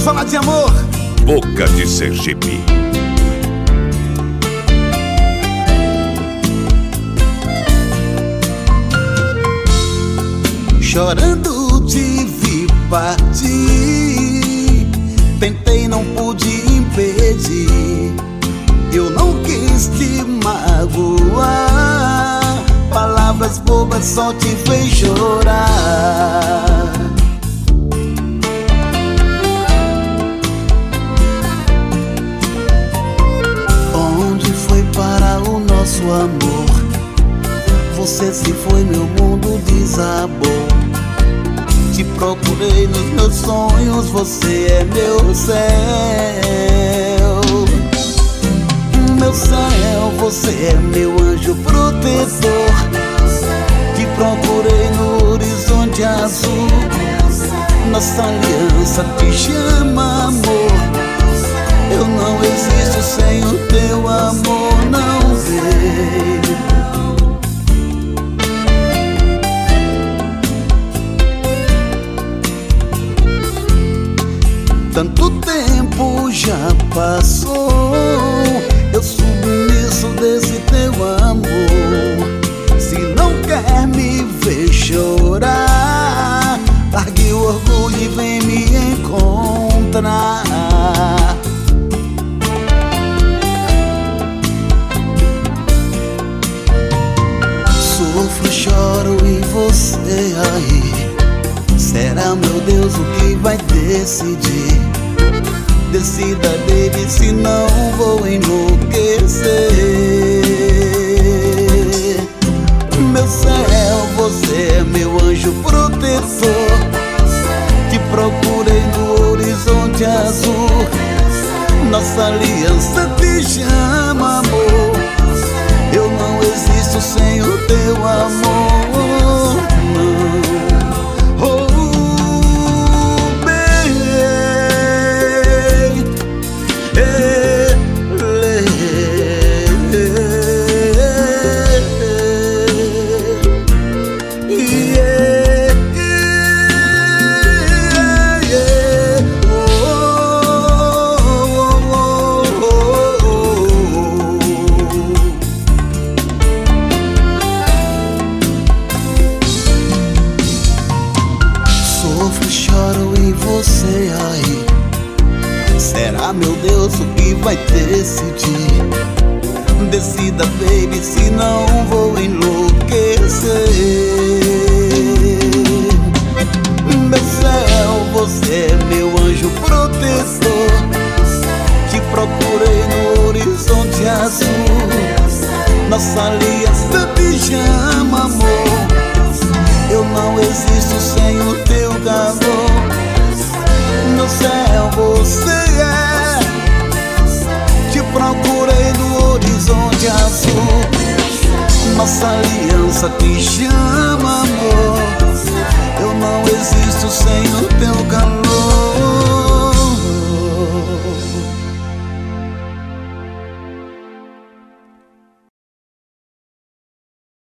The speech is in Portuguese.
falar de amor. Boca de Sergipe. Chorando te vi partir, tentei, não pude impedir. Eu não quis te magoar, palavras bobas só te fez chorar. Onde foi parar o nosso amor? Você se foi, meu mundo desabou. Te procurei nos meus sonhos, você é meu céu. Meu céu, você é meu anjo protetor. Te procurei no horizonte azul. Nossa aliança te chama, amor. Eu não existo sem o teu amor, não veio. Tanto tempo já passou, eu submisso desse teu amor. Se não quer me ver chorar, largue o orgulho e vem me encontrar. Sofro, choro e você aí. Será, meu Deus, o que vai decidir? Decida, baby, senão vou enlouquecer. Meu céu, você é meu anjo protetor. Te procurei no horizonte azul. Nossa aliança te chama, amor. Eu não existo sem o teu amor, não. Sofro, choro e você aí. Será, meu Deus, o que vai decidir? Decida, baby, senão vou enlouquecer. Meu céu, você é meu anjo protetor. Te procurei no horizonte azul. Nossa aliança